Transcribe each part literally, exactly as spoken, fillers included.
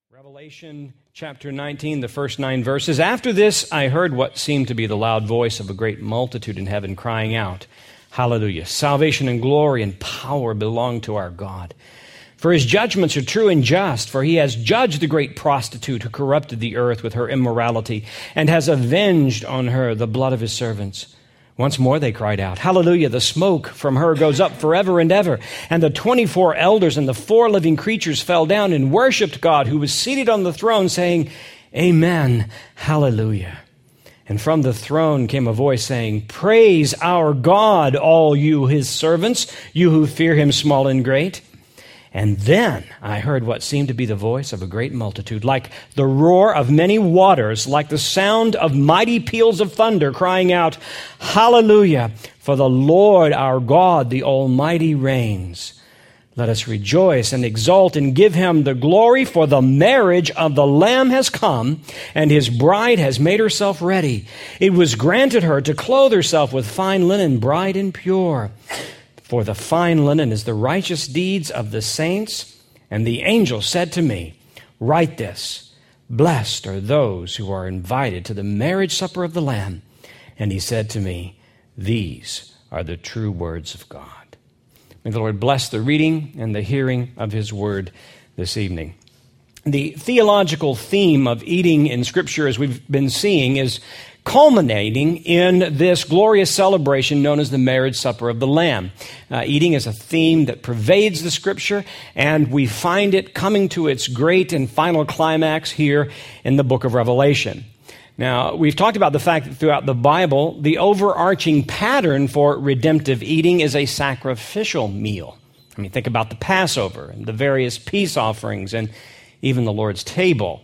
Revelation chapter nineteen, the first nine verses. After this, I heard what seemed to be the loud voice of a great multitude in heaven crying out, Hallelujah! Salvation and glory and power belong to our God. For his judgments are true and just, for he has judged the great prostitute who corrupted the earth with her immorality and has avenged on her the blood of his servants. Once more they cried out, Hallelujah! The smoke from her goes up forever and ever. And the twenty-four elders and the four living creatures fell down and worshipped God who was seated on the throne, saying, Amen, Hallelujah. And from the throne came a voice saying, Praise our God, all you his servants, you who fear him, small and great. And then I heard what seemed to be the voice of a great multitude, like the roar of many waters, like the sound of mighty peals of thunder, crying out, Hallelujah! For the Lord our God, the Almighty, reigns. Let us rejoice and exult and give him the glory, for the marriage of the Lamb has come, and his bride has made herself ready. It was granted her to clothe herself with fine linen, bright and pure. For the fine linen is the righteous deeds of the saints. And the angel said to me, Write this, blessed are those who are invited to the marriage supper of the Lamb. And he said to me, These are the true words of God. May the Lord bless the reading and the hearing of his word this evening. The theological theme of eating in Scripture, as we've been seeing, is culminating in this glorious celebration known as the marriage supper of the Lamb. Uh, eating is a theme that pervades the Scripture, and we find it coming to its great and final climax here in the book of Revelation. Now, we've talked about the fact that throughout the Bible, the overarching pattern for redemptive eating is a sacrificial meal. I mean, think about the Passover and the various peace offerings and even the Lord's table.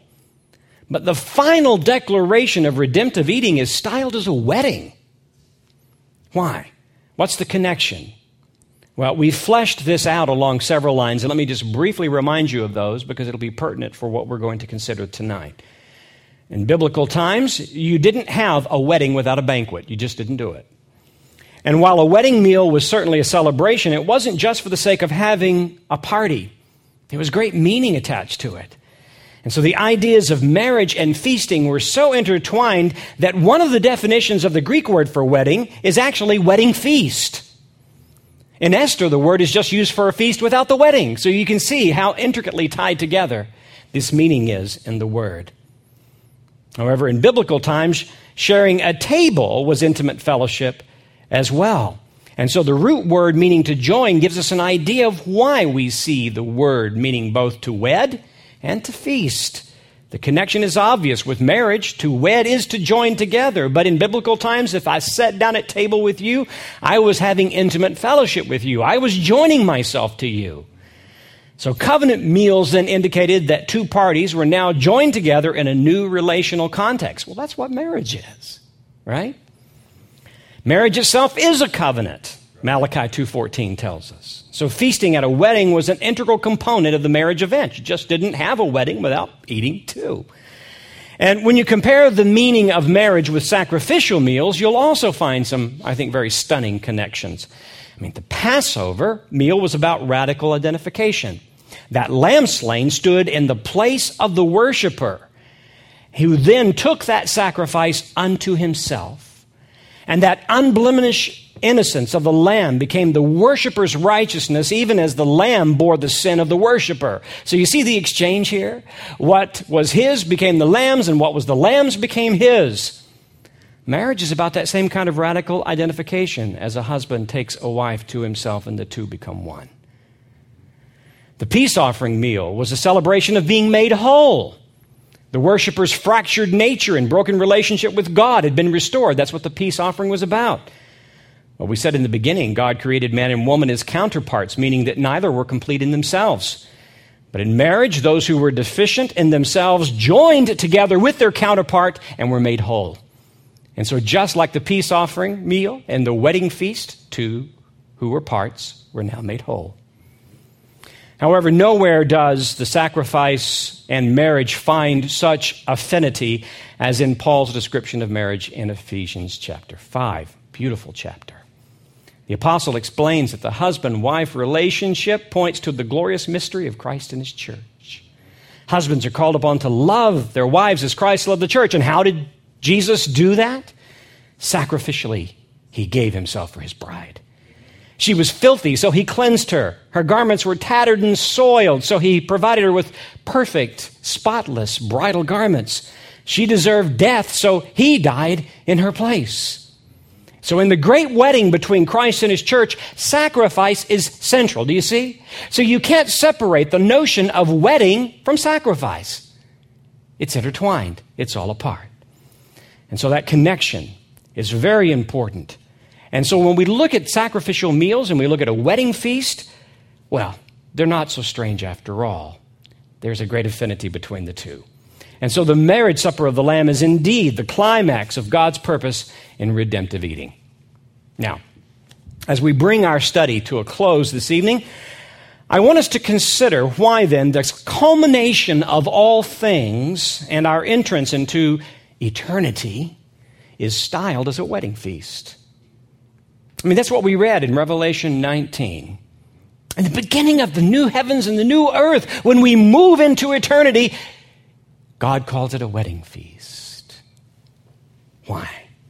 But the final declaration of redemptive eating is styled as a wedding. Why? What's the connection? Well, we've fleshed this out along several lines, and let me just briefly remind you of those because it'll be pertinent for what we're going to consider tonight. In biblical times, you didn't have a wedding without a banquet. You just didn't do it. And while a wedding meal was certainly a celebration, it wasn't just for the sake of having a party. There was great meaning attached to it. And so the ideas of marriage and feasting were so intertwined that one of the definitions of the Greek word for wedding is actually wedding feast. In Esther, the word is just used for a feast without the wedding. So you can see how intricately tied together this meaning is in the word. However, in biblical times, sharing a table was intimate fellowship as well. And so the root word meaning to join gives us an idea of why we see the word meaning both to wed and to feast. The connection is obvious with marriage. To wed is to join together. But in biblical times, if I sat down at table with you, I was having intimate fellowship with you. I was joining myself to you. So covenant meals then indicated that two parties were now joined together in a new relational context. Well, that's what marriage is, right? Marriage itself is a covenant, Malachi two fourteen tells us. So feasting at a wedding was an integral component of the marriage event. You just didn't have a wedding without eating too. And when you compare the meaning of marriage with sacrificial meals, you'll also find some, I think, very stunning connections. I mean, the Passover meal was about radical identification. That lamb slain stood in the place of the worshiper, who then took that sacrifice unto himself. And that unblemished innocence of the lamb became the worshiper's righteousness, even as the lamb bore the sin of the worshiper. So you see the exchange here? What was his became the lamb's, and what was the lamb's became his. Marriage is about that same kind of radical identification as a husband takes a wife to himself and the two become one. The peace offering meal was a celebration of being made whole. The worshiper's fractured nature and broken relationship with God had been restored. That's what the peace offering was about. Well, we said in the beginning, God created man and woman as counterparts, meaning that neither were complete in themselves. But in marriage, those who were deficient in themselves joined together with their counterpart and were made whole. And so just like the peace offering meal and the wedding feast, two who were parts were now made whole. However, nowhere does the sacrifice and marriage find such affinity as in Paul's description of marriage in Ephesians chapter five. Beautiful chapter. The apostle explains that the husband-wife relationship points to the glorious mystery of Christ and his church. Husbands are called upon to love their wives as Christ loved the church. And how did Jesus do that? Sacrificially, he gave himself for his bride. She was filthy, so he cleansed her. Her garments were tattered and soiled, so he provided her with perfect, spotless bridal garments. She deserved death, so he died in her place. So in the great wedding between Christ and his church, sacrifice is central. Do you see? So you can't separate the notion of wedding from sacrifice. It's intertwined. It's all a part. And so that connection is very important. And so when we look at sacrificial meals and we look at a wedding feast, well, they're not so strange after all. There's a great affinity between the two. And so the marriage supper of the Lamb is indeed the climax of God's purpose in redemptive eating. Now, as we bring our study to a close this evening, I want us to consider why then the culmination of all things and our entrance into eternity is styled as a wedding feast. I mean, that's what we read in Revelation nineteen. In the beginning of the new heavens and the new earth, when we move into eternity, God calls it a wedding feast. Why?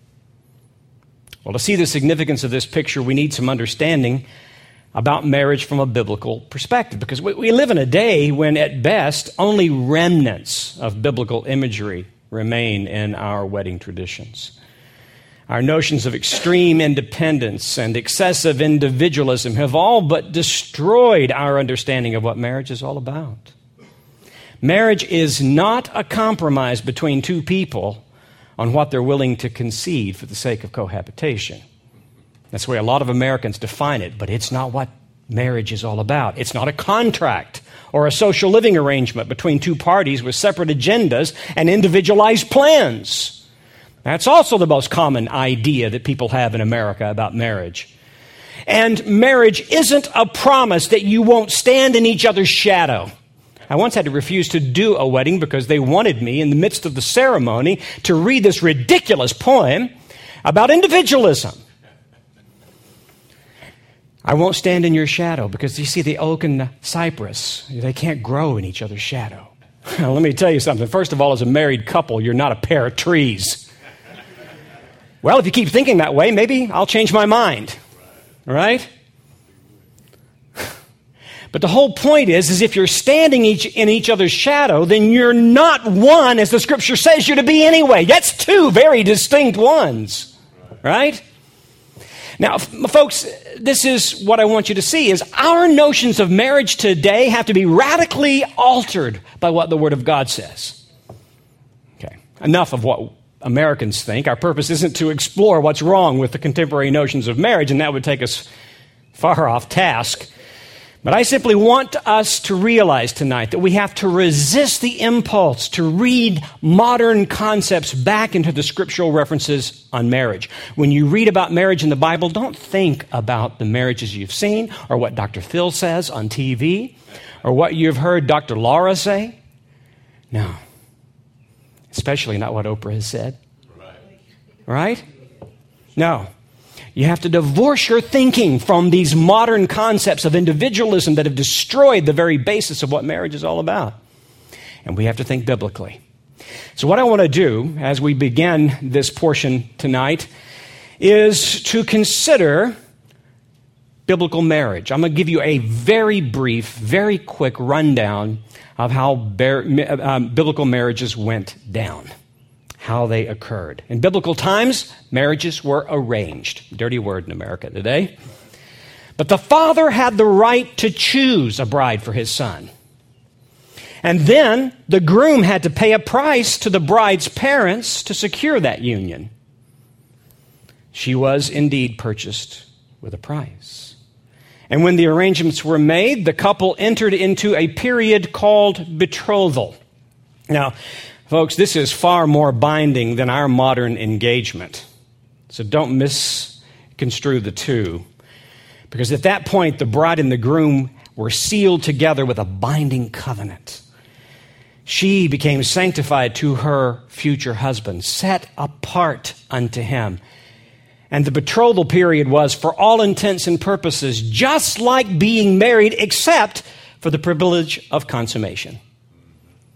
Well, to see the significance of this picture, we need some understanding about marriage from a biblical perspective, because we, we live in a day when, at best, only remnants of biblical imagery remain in our wedding traditions. Our notions of extreme independence and excessive individualism have all but destroyed our understanding of what marriage is all about. Marriage is not a compromise between two people on what they're willing to concede for the sake of cohabitation. That's the way a lot of Americans define it, but it's not what marriage is all about. It's not a contract or a social living arrangement between two parties with separate agendas and individualized plans. That's also the most common idea that people have in America about marriage. And marriage isn't a promise that you won't stand in each other's shadow. I once had to refuse to do a wedding because they wanted me in the midst of the ceremony to read this ridiculous poem about individualism. I won't stand in your shadow because you see the oak and the cypress, they can't grow in each other's shadow. Well, let me tell you something. First of all, as a married couple, you're not a pair of trees. Well, if you keep thinking that way, maybe I'll change my mind. Right? But the whole point is, is if you're standing each in each other's shadow, then you're not one as the scripture says you're to be anyway. That's two very distinct ones. Right? Now, folks, this is what I want you to see, is our notions of marriage today have to be radically altered by what the Word of God says. Okay, enough of what Americans think. Our purpose isn't to explore what's wrong with the contemporary notions of marriage, and that would take us far off task. But I simply want us to realize tonight that we have to resist the impulse to read modern concepts back into the scriptural references on marriage. When you read about marriage in the Bible, don't think about the marriages you've seen or what Doctor Phil says on T V or what you've heard Doctor Laura say. No. Especially not what Oprah has said. Right? No. You have to divorce your thinking from these modern concepts of individualism that have destroyed the very basis of what marriage is all about. And we have to think biblically. So what I want to do as we begin this portion tonight is to consider biblical marriage. I'm going to give you a very brief, very quick rundown of how bar- um, biblical marriages went down. How they occurred. In biblical times, marriages were arranged. Dirty word in America today. But the father had the right to choose a bride for his son. And then the groom had to pay a price to the bride's parents to secure that union. She was indeed purchased with a price. And when the arrangements were made, the couple entered into a period called betrothal. Now, folks, this is far more binding than our modern engagement. So don't misconstrue the two. Because at that point, the bride and the groom were sealed together with a binding covenant. She became sanctified to her future husband, set apart unto him. And the betrothal period was, for all intents and purposes, just like being married, except for the privilege of consummation.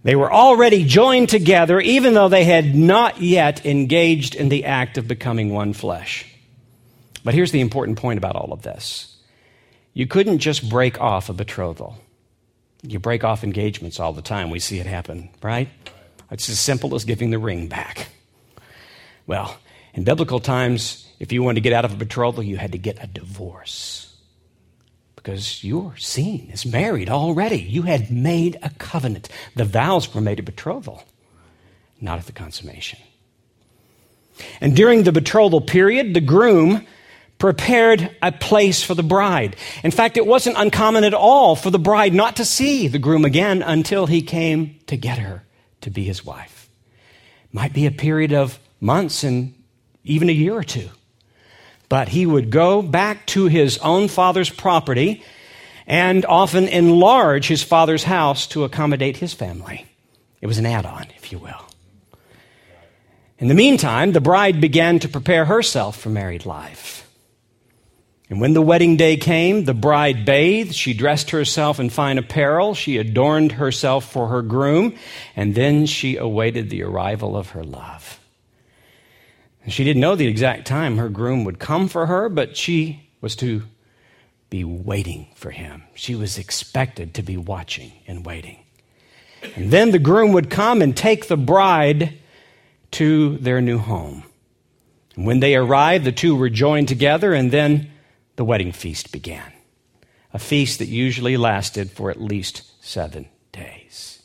They were already joined together, even though they had not yet engaged in the act of becoming one flesh. But here's the important point about all of this. You couldn't just break off a betrothal. You break off engagements all the time. We see it happen, right? It's as simple as giving the ring back. Well, in biblical times, if you wanted to get out of a betrothal, you had to get a divorce. Because you were seen as married already. You had made a covenant. The vows were made at betrothal, not at the consummation. And during the betrothal period, the groom prepared a place for the bride. In fact, it wasn't uncommon at all for the bride not to see the groom again until he came to get her to be his wife. Might be a period of months and even a year or two. But he would go back to his own father's property and often enlarge his father's house to accommodate his family. It was an add-on, if you will. In the meantime, the bride began to prepare herself for married life. And when the wedding day came, the bride bathed, she dressed herself in fine apparel, she adorned herself for her groom, and then she awaited the arrival of her love. And she didn't know the exact time her groom would come for her, but she was to be waiting for him. She was expected to be watching and waiting. And then the groom would come and take the bride to their new home. And when they arrived, the two were joined together, and then the wedding feast began. A feast that usually lasted for at least seven days.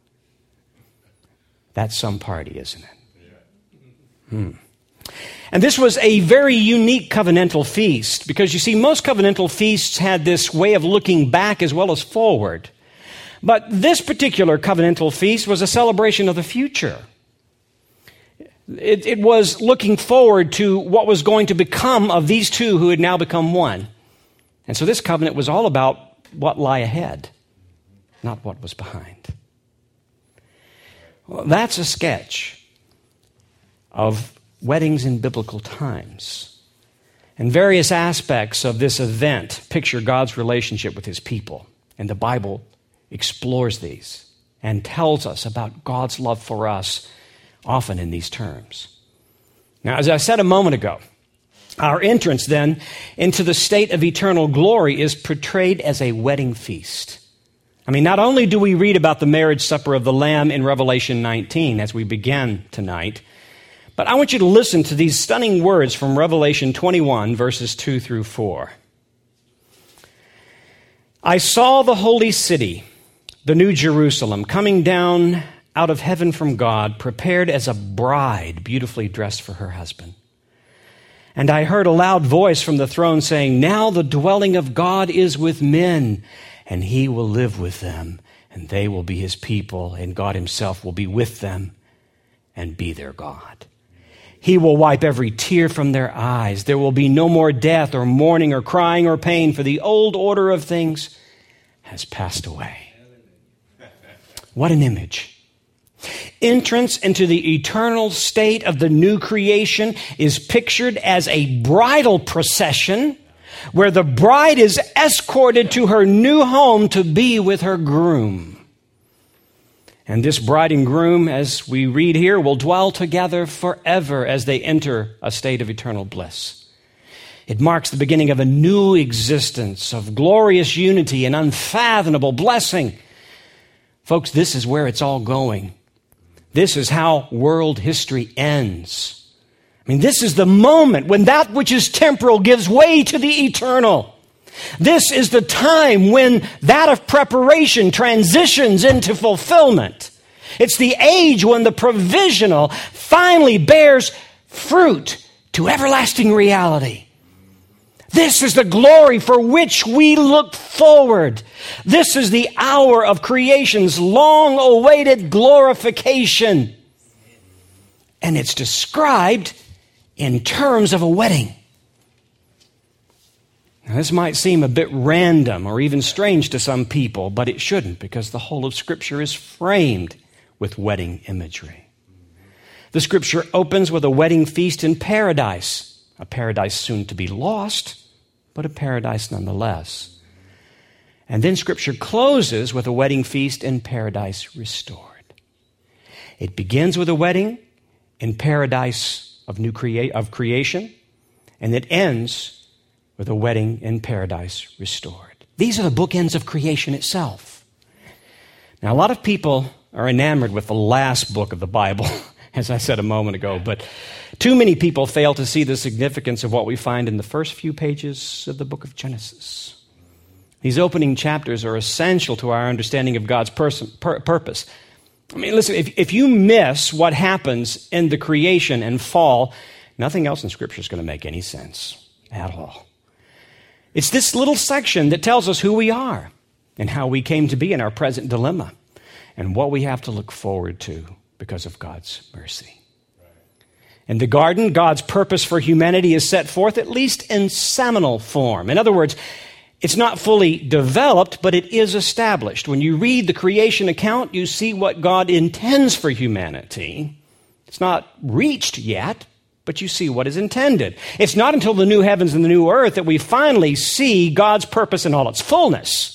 That's some party, isn't it? Hmm. And this was a very unique covenantal feast because, you see, most covenantal feasts had this way of looking back as well as forward. But this particular covenantal feast was a celebration of the future. It, it was looking forward to what was going to become of these two who had now become one. And so this covenant was all about what lay ahead, not what was behind. Well, that's a sketch of weddings in biblical times. And various aspects of this event picture God's relationship with his people. And the Bible explores these and tells us about God's love for us, often in these terms. Now, as I said a moment ago, our entrance then into the state of eternal glory is portrayed as a wedding feast. I mean, not only do we read about the marriage supper of the Lamb in Revelation nineteen as we begin tonight, but I want you to listen to these stunning words from Revelation twenty-one, verses two through four. I saw the holy city, the new Jerusalem, coming down out of heaven from God, prepared as a bride beautifully dressed for her husband. And I heard a loud voice from the throne saying, now the dwelling of God is with men, and he will live with them, and they will be his people, and God himself will be with them and be their God. He will wipe every tear from their eyes. There will be no more death or mourning or crying or pain, for the old order of things has passed away. What an image. Entrance into the eternal state of the new creation is pictured as a bridal procession where the bride is escorted to her new home to be with her groom. And this bride and groom, as we read here, will dwell together forever as they enter a state of eternal bliss. It marks the beginning of a new existence of glorious unity and unfathomable blessing. Folks, this is where it's all going. This is how world history ends. I mean, this is the moment when that which is temporal gives way to the eternal. This is the time when that of preparation transitions into fulfillment. It's the age when the provisional finally bears fruit to everlasting reality. This is the glory for which we look forward. This is the hour of creation's long-awaited glorification. And it's described in terms of a wedding. Now, this might seem a bit random or even strange to some people, but it shouldn't, because the whole of Scripture is framed with wedding imagery. The Scripture opens with a wedding feast in paradise, a paradise soon to be lost, but a paradise nonetheless. And then Scripture closes with a wedding feast in paradise restored. It begins with a wedding in paradise of new crea- of creation, and it ends with a wedding in paradise restored. These are the bookends of creation itself. Now, a lot of people are enamored with the last book of the Bible, as I said a moment ago, but too many people fail to see the significance of what we find in the first few pages of the book of Genesis. These opening chapters are essential to our understanding of God's person, pur- purpose. I mean, listen, if, if you miss what happens in the creation and fall, nothing else in Scripture is going to make any sense at all. It's this little section that tells us who we are and how we came to be in our present dilemma and what we have to look forward to because of God's mercy. In the garden, God's purpose for humanity is set forth at least in seminal form. In other words, it's not fully developed, but it is established. When you read the creation account, you see what God intends for humanity. It's not reached yet, but you see what is intended. It's not until the new heavens and the new earth that we finally see God's purpose in all its fullness.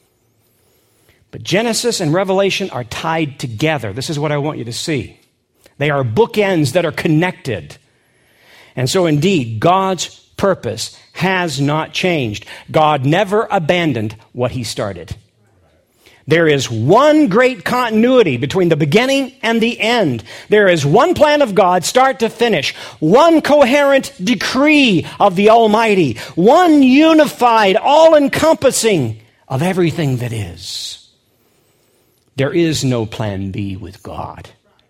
But Genesis and Revelation are tied together. This is what I want you to see. They are bookends that are connected. And so indeed, God's purpose has not changed. God never abandoned what he started. There is one great continuity between the beginning and the end. There is one plan of God, start to finish. One coherent decree of the Almighty. One unified, all-encompassing of everything that is. There is no plan B with God.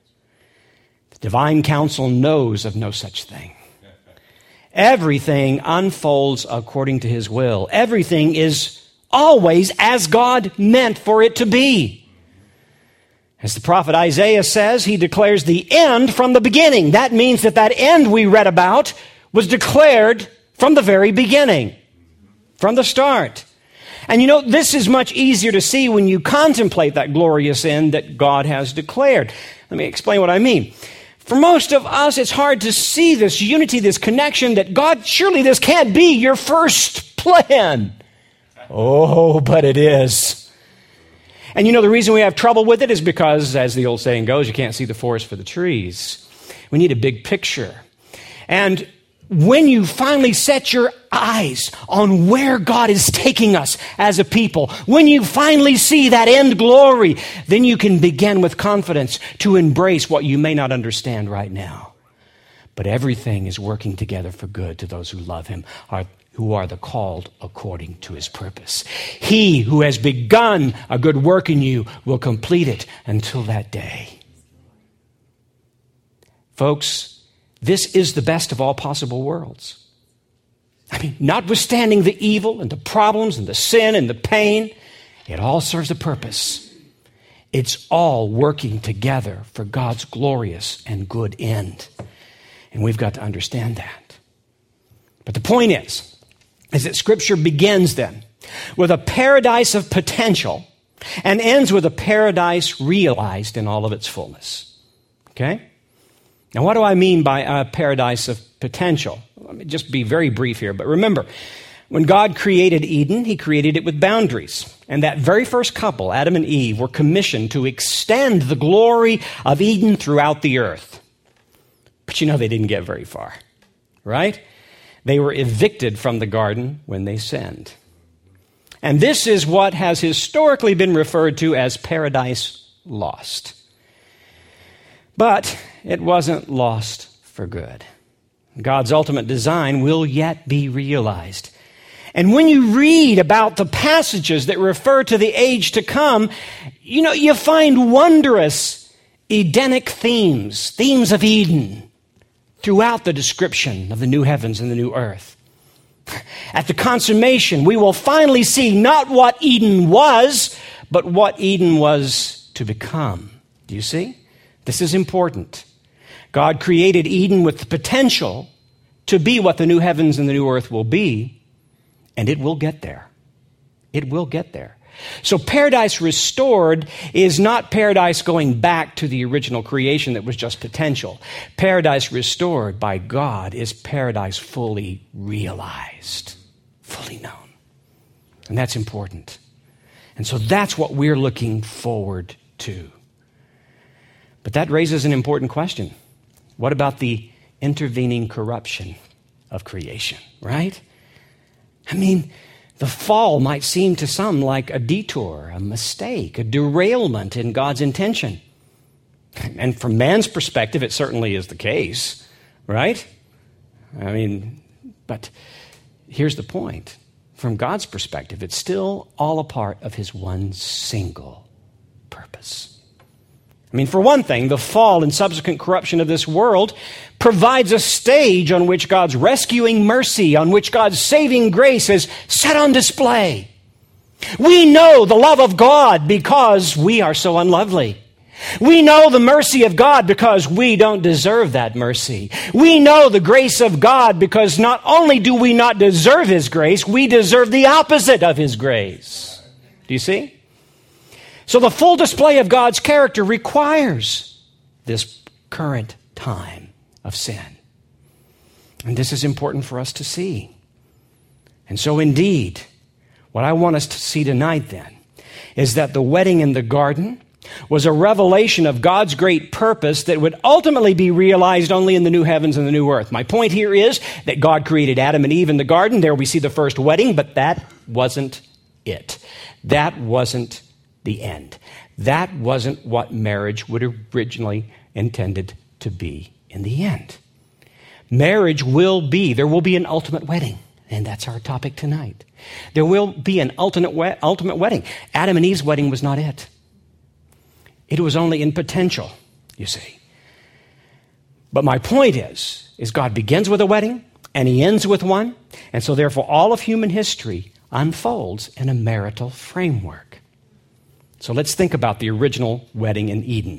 The divine counsel knows of no such thing. Everything unfolds according to his will. Everything is always as God meant for it to be. As the prophet Isaiah says, he declares the end from the beginning. That means that that end we read about was declared from the very beginning, from the start. And you know, this is much easier to see when you contemplate that glorious end that God has declared. Let me explain what I mean. For most of us, it's hard to see this unity, this connection that God, surely this can't be your first plan. Oh, but it is. And you know, the reason we have trouble with it is because, as the old saying goes, you can't see the forest for the trees. We need a big picture. And when you finally set your eyes on where God is taking us as a people, when you finally see that end glory, then you can begin with confidence to embrace what you may not understand right now. But everything is working together for good to those who love him, are, who are the called according to his purpose. He who has begun a good work in you will complete it until that day. Folks, this is the best of all possible worlds. I mean, notwithstanding the evil and the problems and the sin and the pain, it all serves a purpose. It's all working together for God's glorious and good end. And we've got to understand that. But the point is, is that Scripture begins then with a paradise of potential and ends with a paradise realized in all of its fullness. Okay? Now, what do I mean by a paradise of potential? Let me just be very brief here. But remember, when God created Eden, he created it with boundaries. And that very first couple, Adam and Eve, were commissioned to extend the glory of Eden throughout the earth. But you know, they didn't get very far, right? They were evicted from the garden when they sinned. And this is what has historically been referred to as paradise lost. But it wasn't lost for good. God's ultimate design will yet be realized. And when you read about the passages that refer to the age to come, you know, you find wondrous Edenic themes, themes of Eden, throughout the description of the new heavens and the new earth. At the consummation, we will finally see not what Eden was, but what Eden was to become. Do you see? This is important. God created Eden with the potential to be what the new heavens and the new earth will be, and it will get there. It will get there. So paradise restored is not paradise going back to the original creation that was just potential. Paradise restored by God is paradise fully realized, fully known. And that's important. And so that's what we're looking forward to. But that raises an important question. What about the intervening corruption of creation, right? I mean, the fall might seem to some like a detour, a mistake, a derailment in God's intention. And from man's perspective, it certainly is the case, right? I mean, but here's the point. From God's perspective, it's still all a part of his one single purpose. I mean, for one thing, the fall and subsequent corruption of this world provides a stage on which God's rescuing mercy, on which God's saving grace is set on display. We know the love of God because we are so unlovely. We know the mercy of God because we don't deserve that mercy. We know the grace of God because not only do we not deserve his grace, we deserve the opposite of his grace. Do you see? So the full display of God's character requires this current time of sin. And this is important for us to see. And so indeed, what I want us to see tonight then is that the wedding in the garden was a revelation of God's great purpose that would ultimately be realized only in the new heavens and the new earth. My point here is that God created Adam and Eve in the garden. There we see the first wedding, but that wasn't it. That wasn't the end. That wasn't what marriage would originally intended to be in the end. Marriage will be, there will be an ultimate wedding, and that's our topic tonight. There will be an ultimate, we- ultimate wedding. Adam and Eve's wedding was not it. It was only in potential, you see. But my point is, is God begins with a wedding, and he ends with one, and so therefore all of human history unfolds in a marital framework. So let's think about the original wedding in Eden.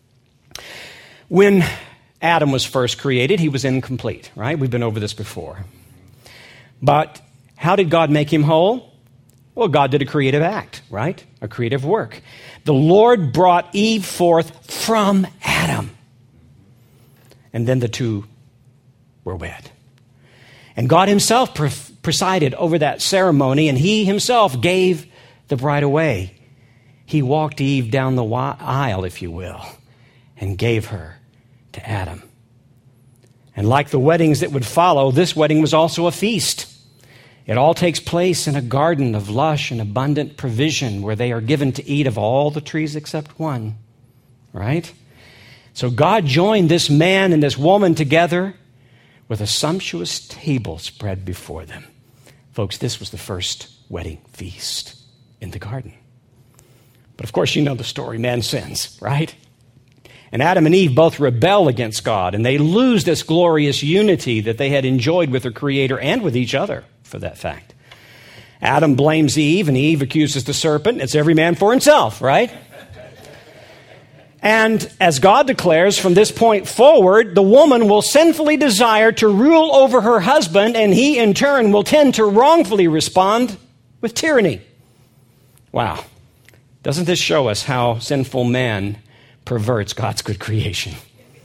When Adam was first created, he was incomplete, right? We've been over this before. But how did God make him whole? Well, God did a creative act, right? A creative work. The Lord brought Eve forth from Adam. And then the two were wed. And God himself pre- presided over that ceremony, and he himself gave the bride away. He walked Eve down the aisle, if you will, and gave her to Adam. And like the weddings that would follow, this wedding was also a feast. It all takes place in a garden of lush and abundant provision where they are given to eat of all the trees except one, right? So God joined this man and this woman together with a sumptuous table spread before them. Folks, this was the first wedding feast in the garden. But of course, you know the story. Man sins, right? And Adam and Eve both rebel against God, and they lose this glorious unity that they had enjoyed with their Creator and with each other, for that fact. Adam blames Eve, and Eve accuses the serpent. It's every man for himself, right? And as God declares, from this point forward, the woman will sinfully desire to rule over her husband, and he in turn will tend to wrongfully respond with tyranny. Wow. Doesn't this show us how sinful man perverts God's good creation?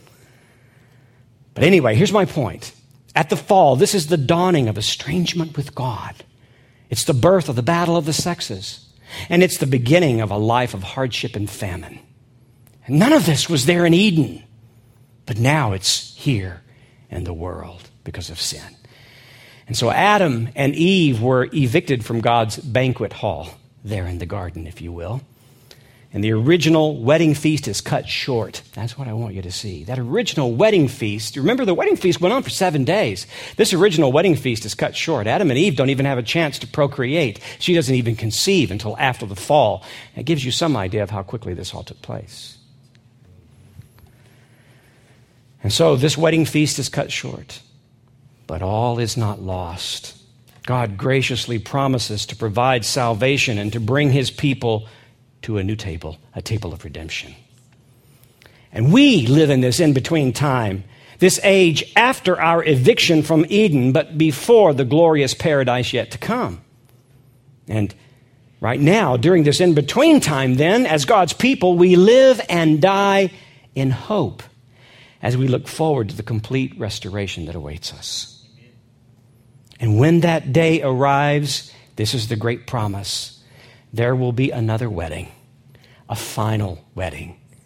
But anyway, here's my point. At the fall, this is the dawning of estrangement with God. It's the birth of the battle of the sexes. And it's the beginning of a life of hardship and famine. And none of this was there in Eden. But now it's here in the world because of sin. And so Adam and Eve were evicted from God's banquet hall there in the garden, if you will. And the original wedding feast is cut short. That's what I want you to see. That original wedding feast, remember the wedding feast went on for seven days. This original wedding feast is cut short. Adam and Eve don't even have a chance to procreate. She doesn't even conceive until after the fall. It gives you some idea of how quickly this all took place. And so this wedding feast is cut short. But all is not lost. God graciously promises to provide salvation and to bring his people to a new table, a table of redemption. And we live in this in-between time, this age after our eviction from Eden, but before the glorious paradise yet to come. And right now, during this in-between time then, as God's people, we live and die in hope as we look forward to the complete restoration that awaits us. And when that day arrives, this is the great promise. There will be another wedding, a final wedding,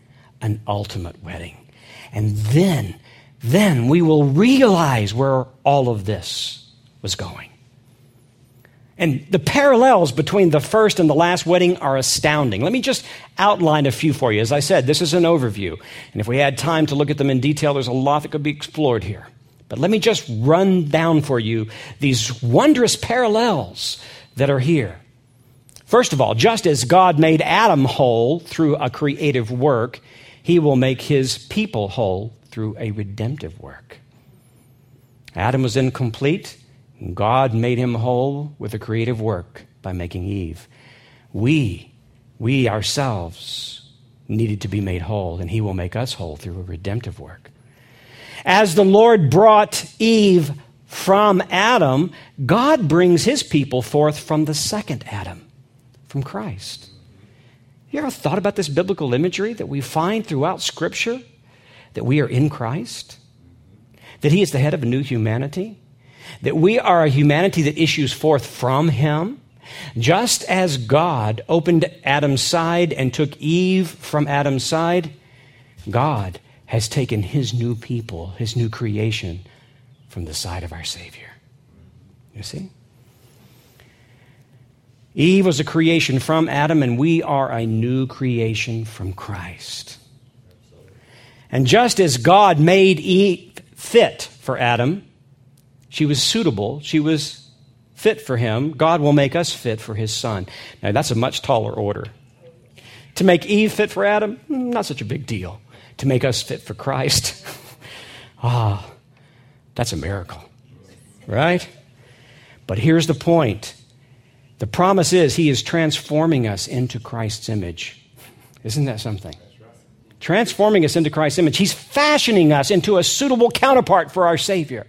an ultimate wedding. And then, then we will realize where all of this was going. And the parallels between the first and the last wedding are astounding. Let me just outline a few for you. As I said, this is an overview. And if we had time to look at them in detail, there's a lot that could be explored here. But let me just run down for you these wondrous parallels that are here. First of all, just as God made Adam whole through a creative work, he will make his people whole through a redemptive work. Adam was incomplete. God made him whole with a creative work by making Eve. We, we ourselves needed to be made whole, and he will make us whole through a redemptive work. As the Lord brought Eve from Adam, God brings his people forth from the second Adam, from Christ. You ever thought about this biblical imagery that we find throughout Scripture? That we are in Christ? That he is the head of a new humanity? That we are a humanity that issues forth from him? Just as God opened Adam's side and took Eve from Adam's side, God has taken his new people, his new creation, from the side of our Savior. You see? Eve was a creation from Adam, and we are a new creation from Christ. And just as God made Eve fit for Adam, she was suitable, she was fit for him, God will make us fit for his son. Now, that's a much taller order. To make Eve fit for Adam, not such a big deal. To make us fit for Christ, ah, oh, that's a miracle, right? But here's the point. The promise is he is transforming us into Christ's image. Isn't that something? Transforming us into Christ's image. He's fashioning us into a suitable counterpart for our Savior.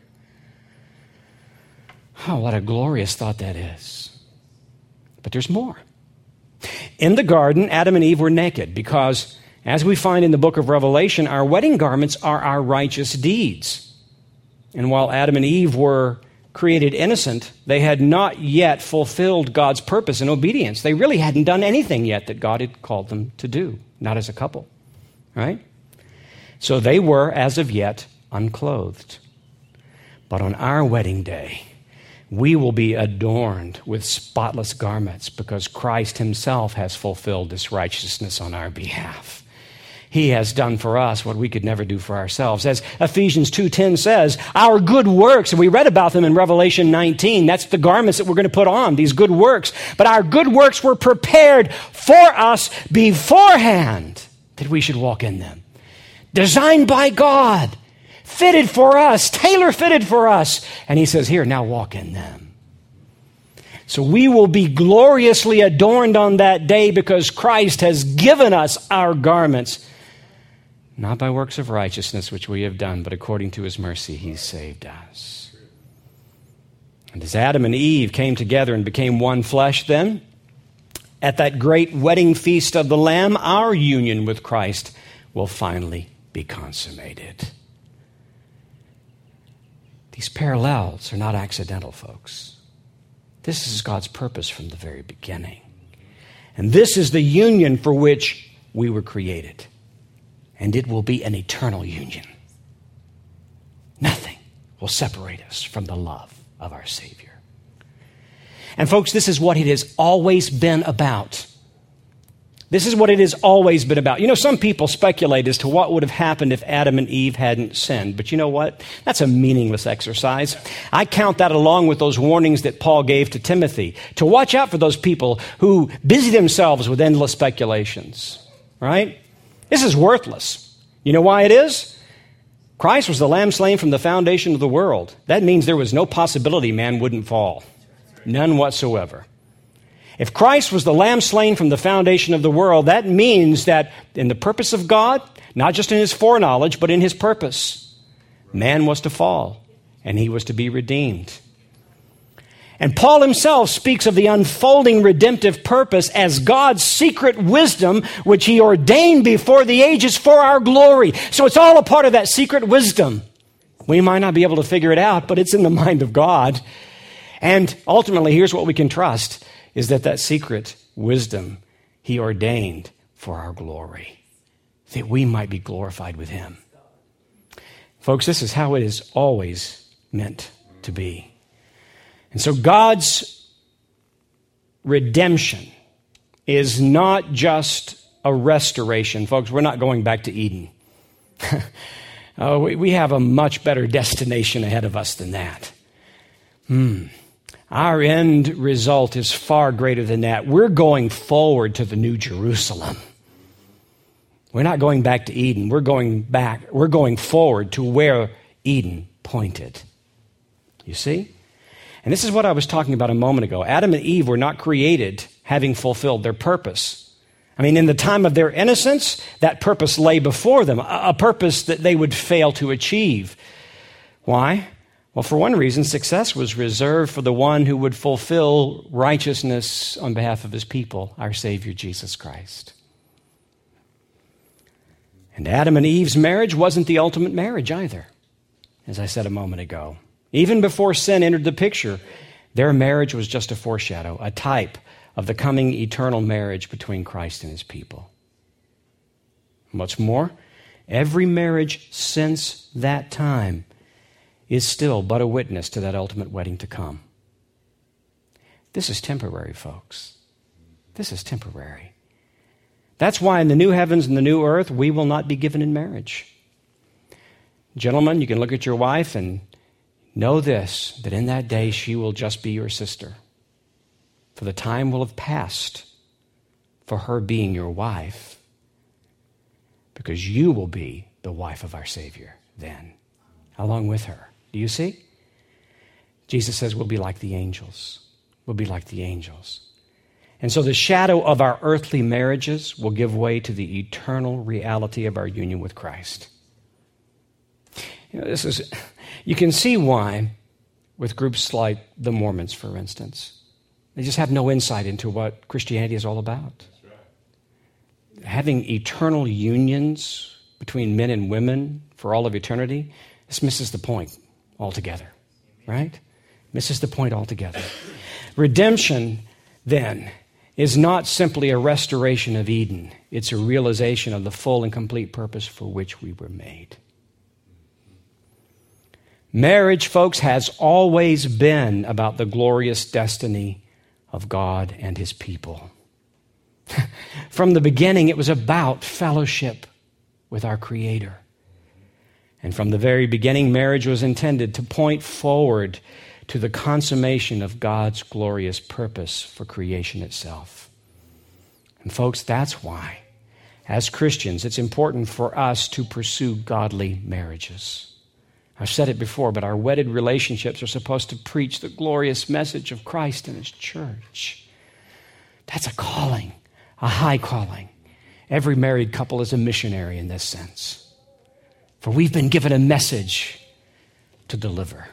Oh, what a glorious thought that is. But there's more. In the garden, Adam and Eve were naked because, as we find in the book of Revelation, our wedding garments are our righteous deeds. And while Adam and Eve were created innocent, they had not yet fulfilled God's purpose and obedience. They really hadn't done anything yet that God had called them to do, not as a couple, right? So they were, as of yet, unclothed. But on our wedding day, we will be adorned with spotless garments because Christ himself has fulfilled this righteousness on our behalf. He has done for us what we could never do for ourselves. As Ephesians two ten says, our good works, and we read about them in Revelation nineteen, that's the garments that we're going to put on, these good works. But our good works were prepared for us beforehand that we should walk in them. Designed by God, fitted for us, tailor-fitted for us. And he says, here, now walk in them. So we will be gloriously adorned on that day because Christ has given us our garments. Not by works of righteousness which we have done, but according to his mercy he saved us. And as Adam and Eve came together and became one flesh then, at that great wedding feast of the Lamb, our union with Christ will finally be consummated. These parallels are not accidental, folks. This is God's purpose from the very beginning. And this is the union for which we were created. And it will be an eternal union. Nothing will separate us from the love of our Savior. And folks, this is what it has always been about. This is what it has always been about. You know, some people speculate as to what would have happened if Adam and Eve hadn't sinned. But you know what? That's a meaningless exercise. I count that along with those warnings that Paul gave to Timothy, to watch out for those people who busy themselves with endless speculations, right? This is worthless. You know why it is? Christ was the lamb slain from the foundation of the world. That means there was no possibility man wouldn't fall. None whatsoever. If Christ was the lamb slain from the foundation of the world, that means that in the purpose of God, not just in his foreknowledge, but in his purpose, man was to fall and he was to be redeemed. And Paul himself speaks of the unfolding redemptive purpose as God's secret wisdom, which he ordained before the ages for our glory. So it's all a part of that secret wisdom. We might not be able to figure it out, but it's in the mind of God. And ultimately, here's what we can trust, is that that secret wisdom he ordained for our glory that we might be glorified with him. Folks, this is how it is always meant to be. And so God's redemption is not just a restoration. Folks, we're not going back to Eden. oh, we, we have a much better destination ahead of us than that. Hmm. Our end result is far greater than that. We're going forward to the New Jerusalem. We're not going back to Eden. We're going back. We're going forward to where Eden pointed. You see? And this is what I was talking about a moment ago. Adam and Eve were not created having fulfilled their purpose. I mean, in the time of their innocence, that purpose lay before them, a purpose that they would fail to achieve. Why? Well, for one reason, success was reserved for the one who would fulfill righteousness on behalf of his people, our Savior, Jesus Christ. And Adam and Eve's marriage wasn't the ultimate marriage either, as I said a moment ago. Even before sin entered the picture, their marriage was just a foreshadow, a type of the coming eternal marriage between Christ and his people. What's more, every marriage since that time is still but a witness to that ultimate wedding to come. This is temporary, folks. This is temporary. That's why in the new heavens and the new earth, we will not be given in marriage. Gentlemen, you can look at your wife and know this, that in that day she will just be your sister. For the time will have passed for her being your wife, because you will be the wife of our Savior then, along with her. Do you see? Jesus says we'll be like the angels. We'll be like the angels. And so the shadow of our earthly marriages will give way to the eternal reality of our union with Christ. You know, this is, you can see why with groups like the Mormons, for instance. They just have no insight into what Christianity is all about. That's right. Having eternal unions between men and women for all of eternity, this misses the point altogether, right? Misses the point altogether. Redemption, then, is not simply a restoration of Eden. It's a realization of the full and complete purpose for which we were made. Marriage, folks, has always been about the glorious destiny of God and his people. From the beginning, it was about fellowship with our Creator. And from the very beginning, marriage was intended to point forward to the consummation of God's glorious purpose for creation itself. And folks, that's why, as Christians, it's important for us to pursue godly marriages. I've said it before, but our wedded relationships are supposed to preach the glorious message of Christ and his church. That's a calling, a high calling. Every married couple is a missionary in this sense. For we've been given a message to deliver.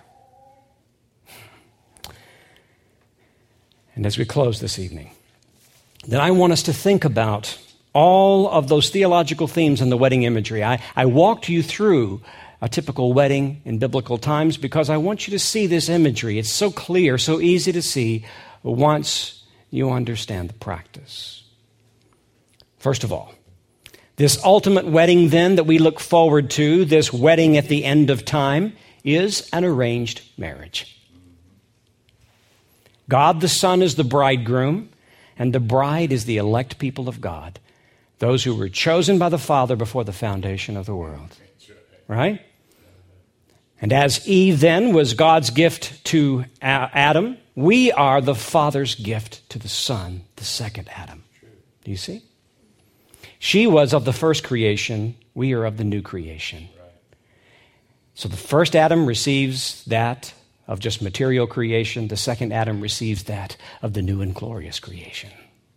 And as we close this evening, then I want us to think about all of those theological themes in the wedding imagery. I, I walked you through a typical wedding in biblical times because I want you to see this imagery. It's so clear, so easy to see once you understand the practice. First of all, this ultimate wedding then that we look forward to, this wedding at the end of time, is an arranged marriage. God the Son is the bridegroom, and the bride is the elect people of God, those who were chosen by the Father before the foundation of the world. Right? And as Eve then was God's gift to Adam, we are the Father's gift to the Son, the second Adam. Do you see? She was of the first creation, we are of the new creation. So the first Adam receives that of just material creation. The second Adam receives that of the new and glorious creation.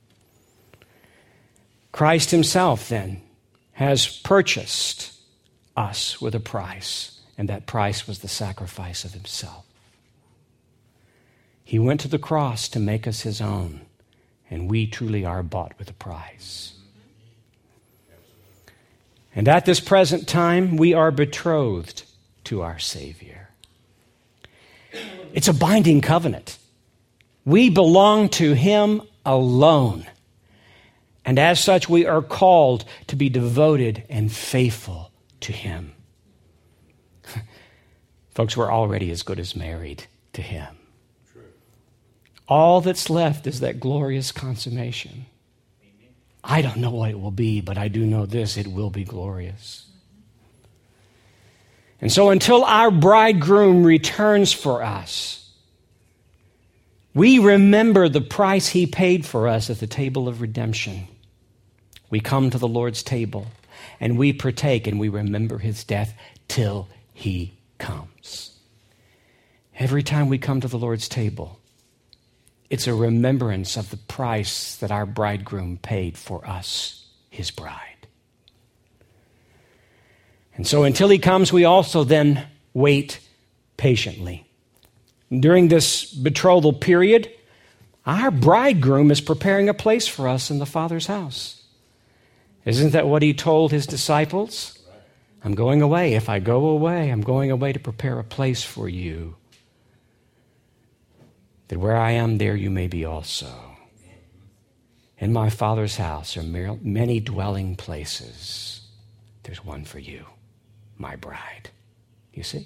Christ himself, then, has purchased us with a price, and that price was the sacrifice of himself. He went to the cross to make us his own, and we truly are bought with a price. And at this present time, we are betrothed to our Savior. It's a binding covenant. We belong to him alone. And as such, we are called to be devoted and faithful to him. Folks, we're already as good as married to him. True. All that's left is that glorious consummation. Amen. I don't know what it will be, but I do know this, it will be glorious. And so until our bridegroom returns for us, we remember the price he paid for us at the table of redemption. We come to the Lord's table and we partake and we remember his death till he comes. Every time we come to the Lord's table, it's a remembrance of the price that our bridegroom paid for us, his bride. And so until he comes, we also then wait patiently. During this betrothal period, our bridegroom is preparing a place for us in the Father's house. Isn't that what he told his disciples? I'm going away. If I go away, I'm going away to prepare a place for you, that where I am, there you may be also. In my Father's house are many dwelling places. There's one for you, my bride. You see?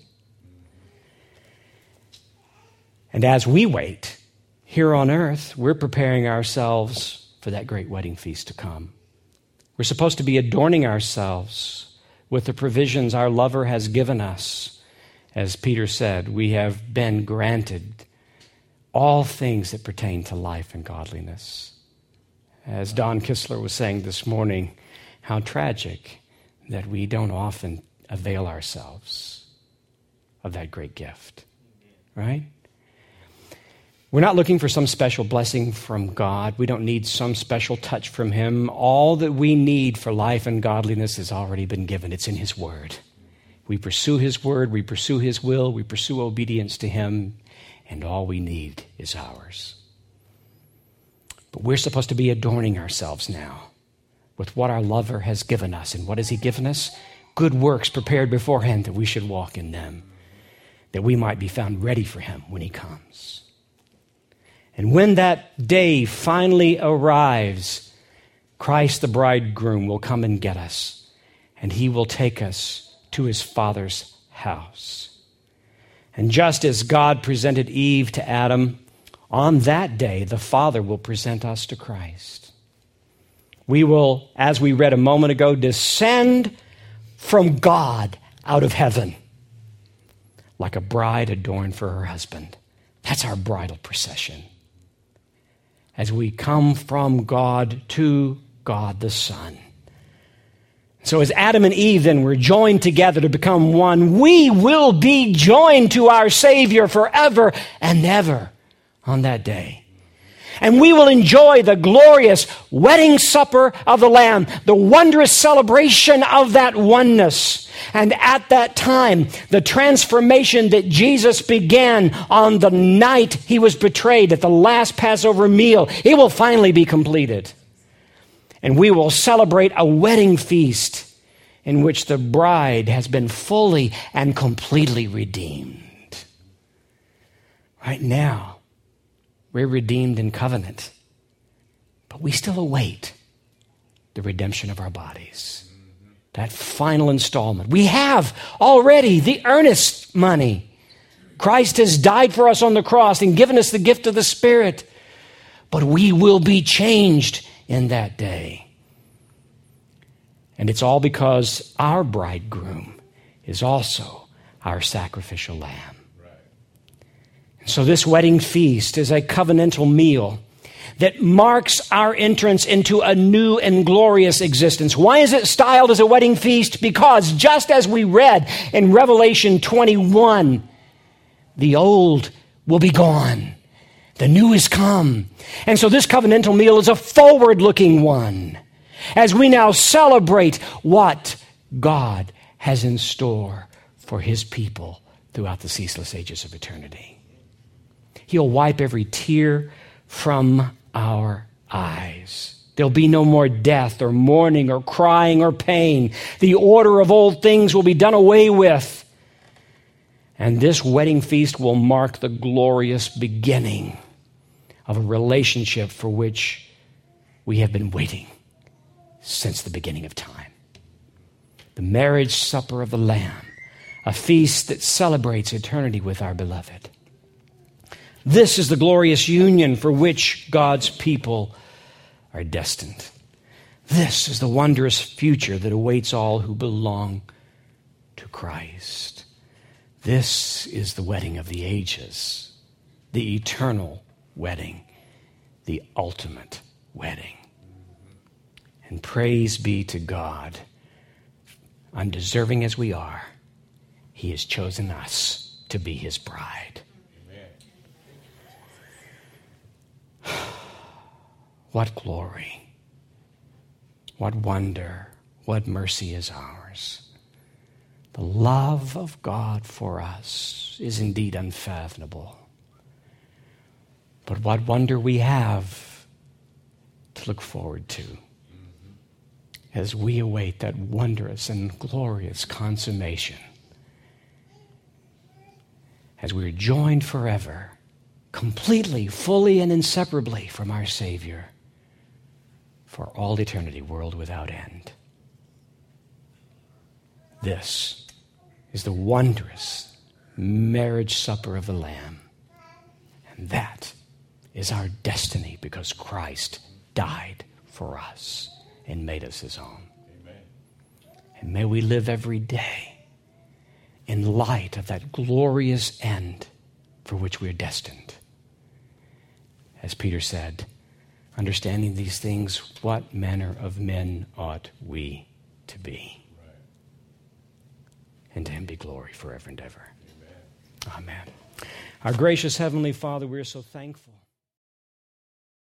And as we wait here on earth, we're preparing ourselves for that great wedding feast to come. We're supposed to be adorning ourselves with the provisions our lover has given us. As Peter said, we have been granted all things that pertain to life and godliness. As Don Kistler was saying this morning, how tragic that we don't often avail ourselves of that great gift, right? We're not looking for some special blessing from God. We don't need some special touch from him. All that we need for life and godliness has already been given. It's in his word. We pursue his word, we pursue his will, we pursue obedience to him, and all we need is ours. But we're supposed to be adorning ourselves now with what our lover has given us. And what has he given us? Good works prepared beforehand that we should walk in them, that we might be found ready for him when he comes. And when that day finally arrives, Christ the bridegroom will come and get us, and he will take us to his Father's house. And just as God presented Eve to Adam, on that day the Father will present us to Christ. We will, as we read a moment ago, descend from God out of heaven like a bride adorned for her husband. That's our bridal procession. As we come from God to God the Son. So as Adam and Eve then were joined together to become one, we will be joined to our Savior forever and ever on that day. And we will enjoy the glorious wedding supper of the Lamb, the wondrous celebration of that oneness. And at that time, the transformation that Jesus began on the night he was betrayed at the last Passover meal, it will finally be completed. And we will celebrate a wedding feast in which the bride has been fully and completely redeemed. Right now, we're redeemed in covenant, but we still await the redemption of our bodies. That final installment. We have already the earnest money. Christ has died for us on the cross and given us the gift of the Spirit, but we will be changed in that day. And it's all because our bridegroom is also our sacrificial lamb. So this wedding feast is a covenantal meal that marks our entrance into a new and glorious existence. Why is it styled as a wedding feast? Because just as we read in Revelation twenty-one, the old will be gone. The new is come. And so this covenantal meal is a forward-looking one as we now celebrate what God has in store for his people throughout the ceaseless ages of eternity. He'll wipe every tear from our eyes. There'll be no more death or mourning or crying or pain. The order of old things will be done away with. And this wedding feast will mark the glorious beginning of a relationship for which we have been waiting since the beginning of time. The marriage supper of the Lamb, a feast that celebrates eternity with our beloved. This is the glorious union for which God's people are destined. This is the wondrous future that awaits all who belong to Christ. This is the wedding of the ages, the eternal wedding, the ultimate wedding. And praise be to God, undeserving as we are, He has chosen us to be His bride. Amen. What glory, what wonder, what mercy is ours. The love of God for us is indeed unfathomable. But what wonder we have to look forward to as we await that wondrous and glorious consummation, as we are joined forever, completely, fully, and inseparably from our Savior for all eternity, world without end. This is the wondrous marriage supper of the Lamb. And that is our destiny because Christ died for us and made us His own. Amen. And may we live every day in light of that glorious end for which we are destined. As Peter said, understanding these things, what manner of men ought we to be? Right. And to Him be glory forever and ever. Amen. Amen. Our gracious Heavenly Father, we are so thankful